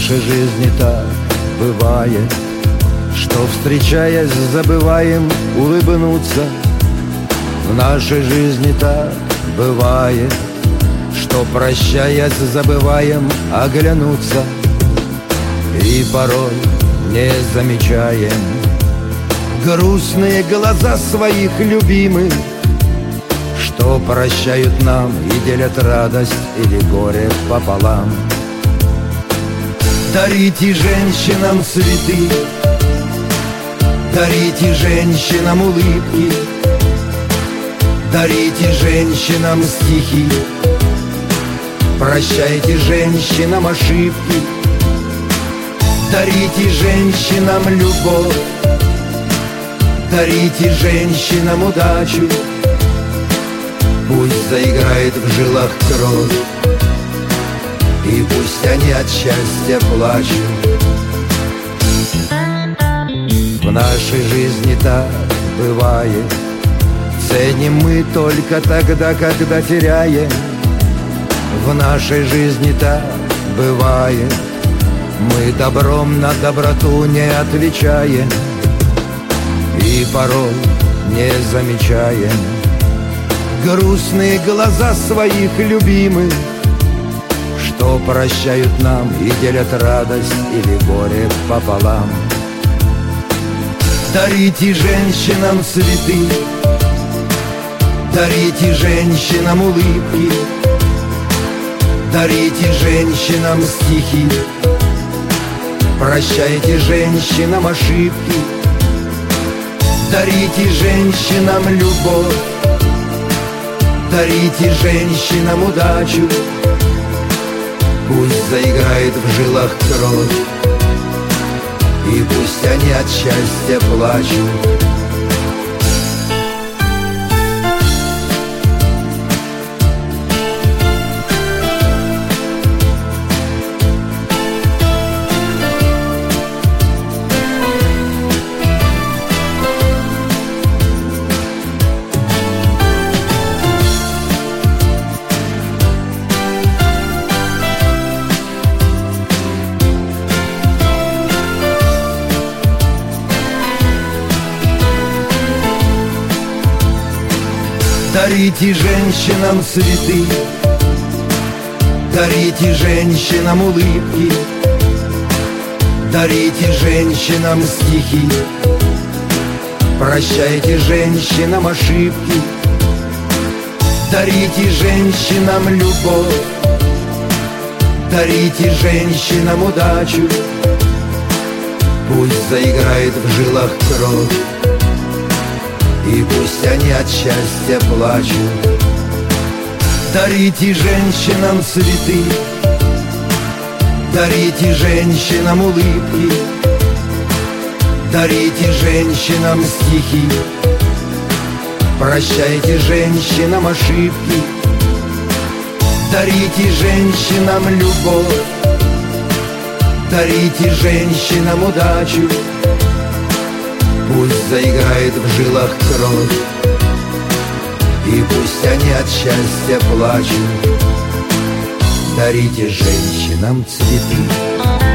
нашей жизни так бывает, что, встречаясь, забываем улыбнуться. В нашей жизни так бывает, что, прощаясь, забываем оглянуться. И порой не замечаем грустные глаза своих любимых, что прощают нам и делят радость или горе пополам. Дарите женщинам цветы, дарите женщинам улыбки, дарите женщинам стихи, прощайте женщинам ошибки, дарите женщинам любовь, дарите женщинам удачу. Пусть заиграет в жилах кровь, и пусть они от счастья плачут. В нашей жизни так бывает, ценим мы только тогда, когда теряем. В нашей жизни так бывает, мы добром на доброту не отвечаем. И порой не замечаем грустные глаза своих любимых, что прощают нам и делят радость или горе пополам. Дарите женщинам цветы, дарите женщинам улыбки, дарите женщинам стихи, прощайте женщинам ошибки, дарите женщинам любовь, дарите женщинам удачу. Пусть заиграет в жилах кровь, и пусть они от счастья плачут. Дарите женщинам цветы, дарите женщинам улыбки, дарите женщинам стихи, прощайте женщинам ошибки, дарите женщинам любовь, дарите женщинам удачу. Пусть заиграет в жилах кровь, и пусть они от счастья плачут. Дарите женщинам цветы, дарите женщинам улыбки, дарите женщинам стихи, прощайте женщинам ошибки, дарите женщинам любовь, дарите женщинам удачу. Пусть заиграет в жилах кровь, и пусть они от счастья плачут. Дарите женщинам цветы.